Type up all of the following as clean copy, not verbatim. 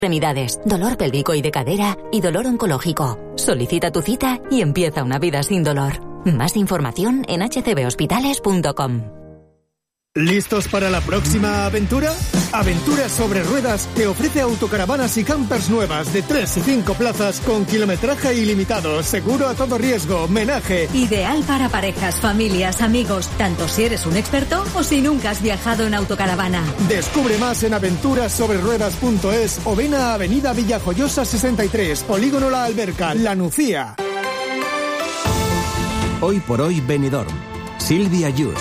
extremidades, dolor pélvico y de cadera y dolor oncológico. Solicita tu cita y empieza una vida sin dolor. Más información en hcbhospitales.com. ¿Listos para la próxima aventura? Aventuras sobre Ruedas te ofrece autocaravanas y campers nuevas de 3 y 5 plazas con kilometraje ilimitado, seguro a todo riesgo, menaje. Ideal para parejas, familias, amigos, tanto si eres un experto o si nunca has viajado en autocaravana. Descubre más en aventurassobreruedas.es o ven a Avenida Villajoyosa 63, Polígono La Alberca, La Nucía. Hoy por hoy Benidorm. Silvia Yus.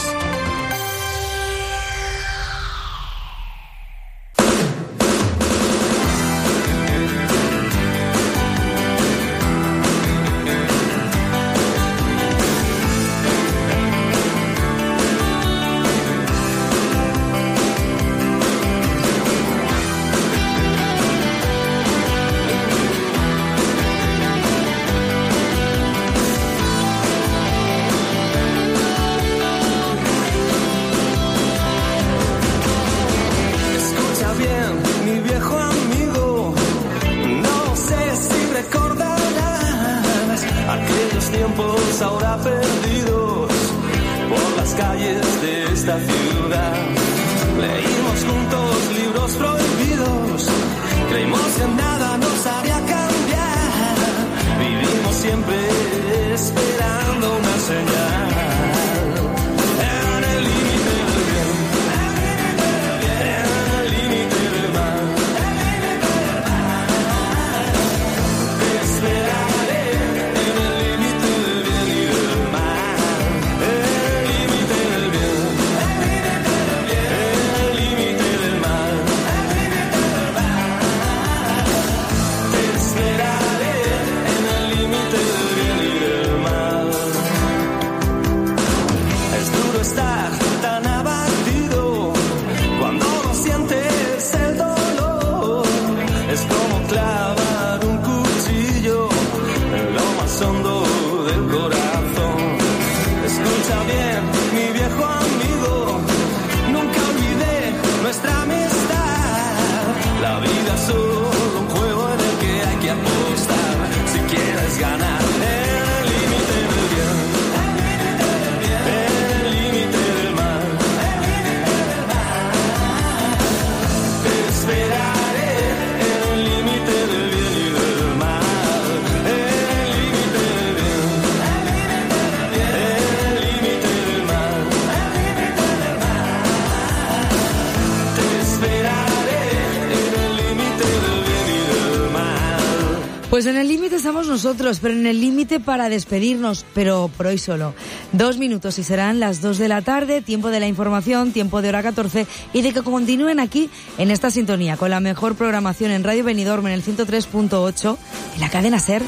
Pues en el límite estamos nosotros, pero en el límite para despedirnos, pero por hoy solo. 2 minutos y serán las 2 de la tarde, tiempo de la información, tiempo de hora 14 y de que continúen aquí en esta sintonía con la mejor programación en Radio Benidorm en el 103.8 en la cadena SER.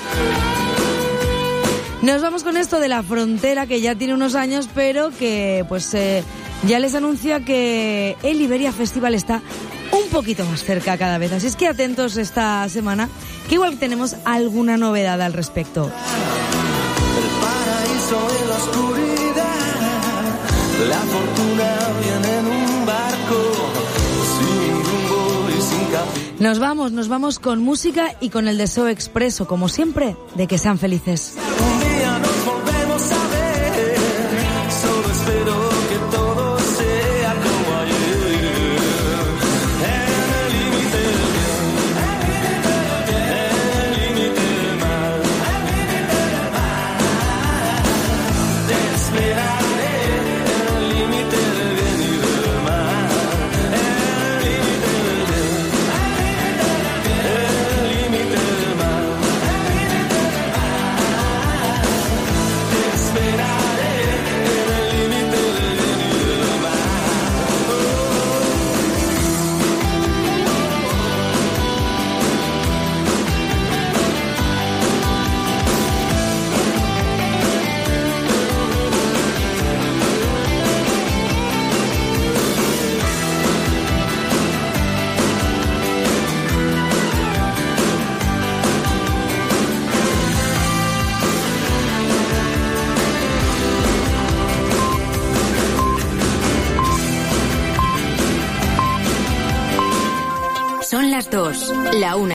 Nos vamos con esto de la frontera que ya tiene unos años, pero que pues ya les anuncia que el Iberia Festival está un poquito más cerca cada vez. Así es que atentos esta semana, que igual tenemos alguna novedad al respecto. El paraíso en la oscuridad, la fortuna viene en un barco, sin rumbo y sin camino. Nos vamos con música y con el deseo expreso, como siempre, de que sean felices. Un día nos volvemos a ver, solo espero que todo sea como ayer. La una.